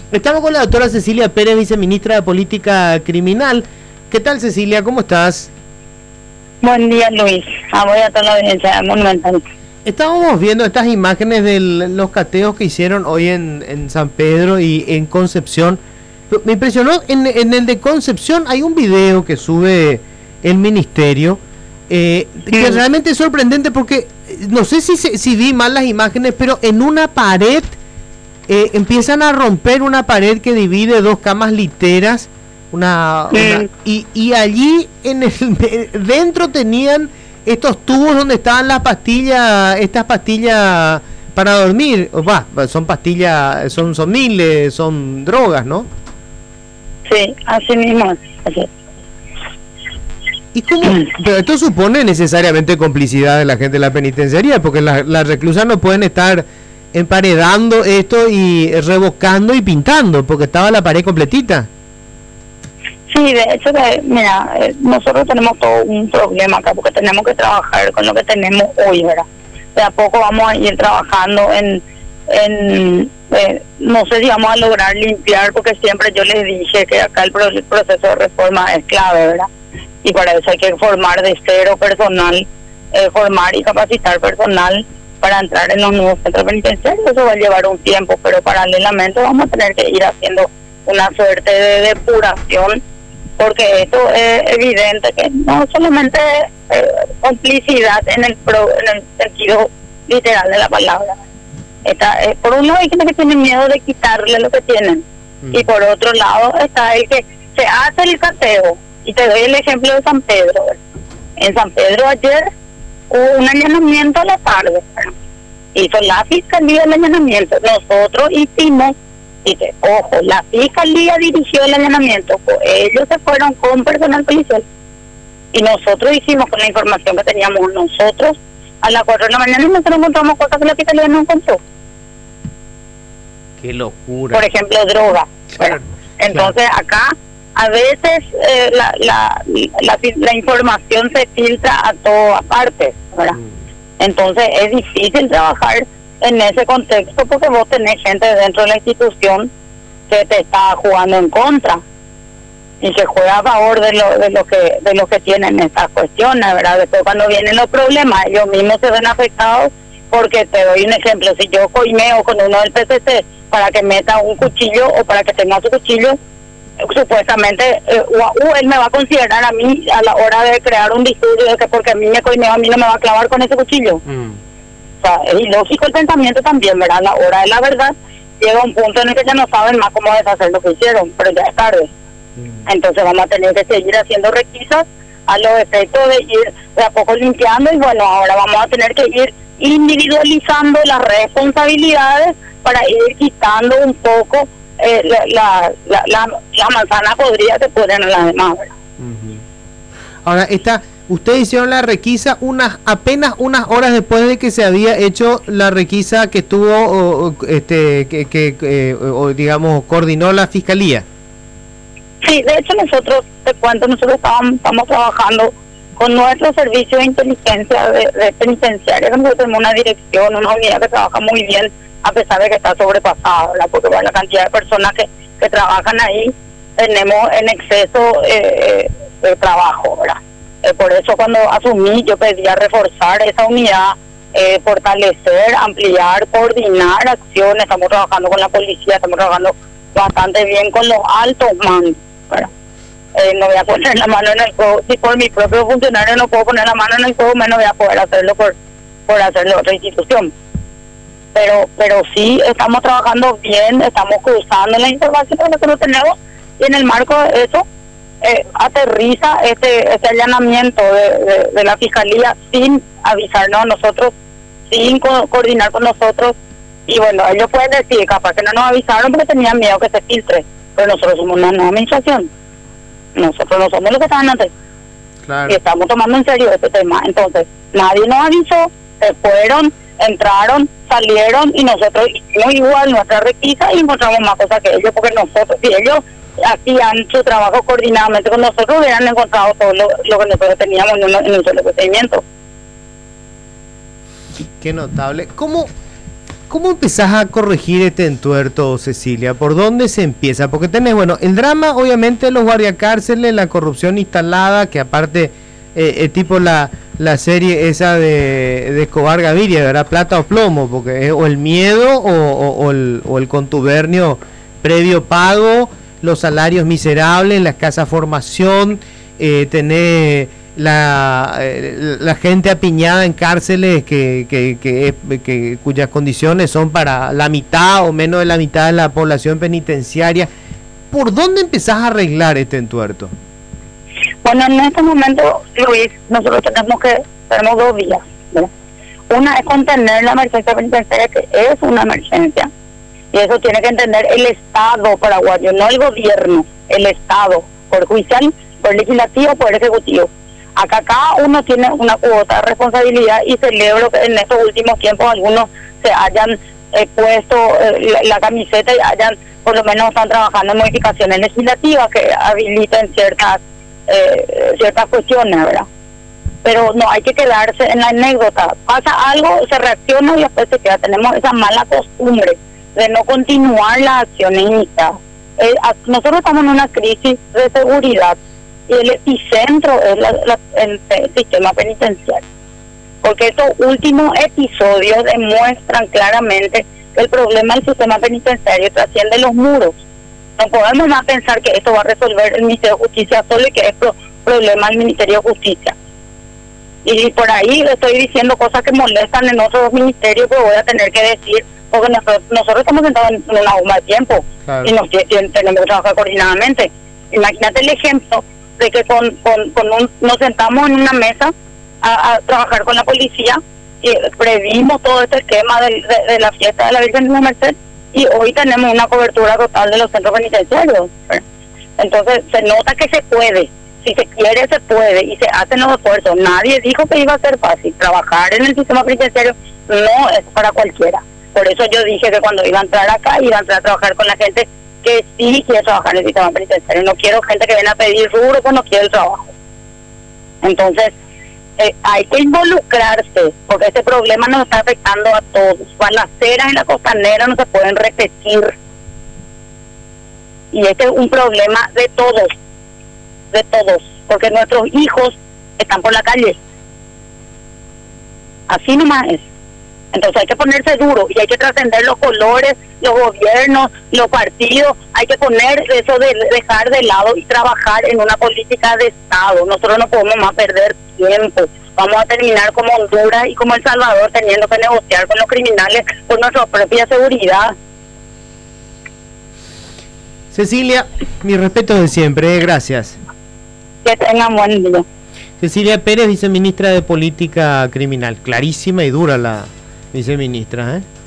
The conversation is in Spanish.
Estamos con la doctora Cecilia Pérez, viceministra de Política Criminal. ¿Qué tal, Cecilia? ¿Cómo estás? Buen día, Luis. Voy a toda la audiencia Monumental. Estábamos viendo estas imágenes de los cateos que hicieron hoy en San Pedro y en Concepción. Me impresionó, en el de Concepción hay un video que sube el ministerio, que realmente es sorprendente porque no sé si vi mal las imágenes, pero en una pared empiezan a romper una pared que divide dos camas literas, y allí dentro tenían estos tubos donde estaban las pastillas, estas pastillas para dormir. Son pastillas, son miles, son drogas, ¿no? Sí, así mismo. Así es. ¿Y cómo? Pero esto supone necesariamente complicidad de la gente de la penitenciaría, porque las reclusas no pueden estar emparedando esto y revocando y pintando, porque estaba la pared completita. Sí, de hecho, mira, nosotros tenemos todo un problema acá, porque tenemos que trabajar con lo que tenemos hoy, ¿verdad? De a poco vamos a ir trabajando no sé si vamos a lograr limpiar, porque siempre yo les dije que acá el proceso de reforma es clave, ¿verdad? Y para eso hay que formar de cero personal, formar y capacitar personal para entrar en los nuevos centros penitenciarios. Eso va a llevar un tiempo, pero paralelamente vamos a tener que ir haciendo una suerte de depuración, porque esto es evidente que no solamente complicidad en el sentido literal de la palabra. Por un lado hay gente que tiene miedo de quitarle lo que tienen, y por otro lado está el que se hace el cateo. Y te doy el ejemplo de San Pedro. En San Pedro ayer hubo un allanamiento a la tarde. Hizo la fiscalía el allanamiento. Nosotros hicimos, dice, ojo, la fiscalía dirigió el allanamiento. Ellos se fueron con personal policial. Y nosotros hicimos con la información que teníamos nosotros a las 4 de la mañana, y nosotros encontramos cosas que la fiscalía no encontró. Qué locura. Por ejemplo, droga. Claro, entonces acá a veces la información se filtra a todas partes, ¿verdad? Entonces es difícil trabajar en ese contexto, porque vos tenés gente dentro de la institución que te está jugando en contra y que juega a favor de lo que tienen estas cuestiones, ¿verdad? Después, cuando vienen los problemas, ellos mismos se ven afectados, porque te doy un ejemplo: si yo coimeo con uno del PCC para que meta un cuchillo o para que tenga su cuchillo, supuestamente él me va a considerar a mí a la hora de crear un disturbio, de que porque a mí me coimeó, a mí no me va a clavar con ese cuchillo. O sea, es ilógico el pensamiento también, ¿verdad? A la hora de la verdad llega un punto en el que ya no saben más cómo deshacer lo que hicieron, pero ya es tarde. Entonces vamos a tener que seguir haciendo requisas a los efectos de ir de a poco limpiando, y bueno, ahora vamos a tener que ir individualizando las responsabilidades para ir quitando un poco la manzana podrida que ponen a las demás. Ahora, ustedes hicieron la requisa apenas unas horas después de que se había hecho la requisa que estuvo, digamos, coordinó la fiscalía. Sí, de hecho nosotros estamos trabajando con nuestro servicio de inteligencia de penitenciaria. Nosotros tenemos una dirección, una unidad que trabaja muy bien, a pesar de que está sobrepasada, ¿verdad? Porque la cantidad de personas que trabajan ahí, tenemos en exceso de trabajo, ¿verdad? Por eso cuando asumí yo pedía reforzar esa unidad, fortalecer, ampliar, coordinar acciones. Estamos trabajando con la policía, estamos trabajando bastante bien con los altos mandos, ¿verdad? No voy a poner la mano en el fuego. Si por mi propio funcionario no puedo poner la mano en el fuego, menos voy a poder hacerlo por hacerlo otra institución. Pero sí estamos trabajando bien, estamos cruzando la información que no tenemos, y en el marco de eso aterriza este allanamiento de la fiscalía sin avisarnos a nosotros, sin coordinar con nosotros. Y bueno, ellos pueden decir, capaz que no nos avisaron porque tenían miedo que se filtre, pero nosotros somos una nueva administración, nosotros no somos los que estaban antes. Claro. Y estamos tomando en serio este tema. Entonces nadie nos avisó, se fueron, entraron, salieron, y nosotros hicimos igual nuestra requisa y encontramos más cosas que ellos, porque nosotros, si ellos hacían su trabajo coordinadamente con nosotros, hubieran encontrado todo lo que nosotros teníamos en un solo procedimiento. Qué notable. ¿Cómo ¿Cómo empezás a corregir este entuerto, Cecilia? ¿Por dónde se empieza? Porque tenés, bueno, el drama, obviamente, los guardiacárceles, la corrupción instalada, que aparte, tipo la serie esa de Escobar Gaviria, ¿verdad? Plata o plomo, porque es o el miedo o el contubernio previo pago, los salarios miserables, la escasa formación, tener la gente apiñada en cárceles cuyas condiciones son para la mitad o menos de la mitad de la población penitenciaria. ¿Por dónde empezás a arreglar este entuerto? Bueno, en este momento, Luis, nosotros tenemos 2 vías, ¿verdad? Una es contener la emergencia penitenciaria, que es una emergencia, y eso tiene que entender el Estado paraguayo, no el gobierno, el Estado, Poder Judicial, Poder Legislativo, Poder Ejecutivo. Acá cada uno tiene una cuota de responsabilidad, y celebro que en estos últimos tiempos algunos se hayan puesto la camiseta y hayan, por lo menos están trabajando en modificaciones legislativas que habiliten ciertas cuestiones, ¿verdad? Pero no hay que quedarse en la anécdota. Pasa algo, se reacciona y después se queda. Tenemos esa mala costumbre de no continuar las acciones iniciadas. Nosotros estamos en una crisis de seguridad y el epicentro es el sistema penitenciario. Porque estos últimos episodios demuestran claramente que el problema del sistema penitenciario trasciende los muros. No podemos más pensar que esto va a resolver el Ministerio de Justicia solo y que es problema del Ministerio de Justicia. Y por ahí le estoy diciendo cosas que molestan en otros ministerios, pero voy a tener que decir, porque nosotros estamos sentados en una bomba de tiempo, claro, y tenemos que trabajar coordinadamente. Imagínate el ejemplo de que nos sentamos en una mesa a trabajar con la policía y previmos todo este esquema de la fiesta de la Virgen de la Merced, y hoy tenemos una cobertura total de los centros penitenciarios. Entonces se nota que se puede, si se quiere se puede y se hacen los esfuerzos. Nadie dijo que iba a ser fácil. Trabajar en el sistema penitenciario no es para cualquiera. Por eso yo dije que cuando iba a entrar acá, iba a entrar a trabajar con la gente que sí quiere trabajar en el sistema penitenciario. No quiero gente que venga a pedir rubro cuando quiere el trabajo. Entonces hay que involucrarse, porque este problema nos está afectando a todos. Balaceras en la costanera no se pueden repetir, y este es un problema de todos, porque nuestros hijos están por la calle. Así nomás es. Entonces hay que ponerse duro y hay que trascender los colores, los gobiernos, los partidos. Hay que poner eso de dejar de lado y trabajar en una política de Estado. Nosotros no podemos más perder tiempo. Vamos a terminar como Honduras y como El Salvador, teniendo que negociar con los criminales por nuestra propia seguridad. Cecilia, mi respeto de siempre, gracias. Que tengan buen día. Cecilia Pérez, viceministra de Política Criminal. Clarísima y dura la viceministra, ¿eh?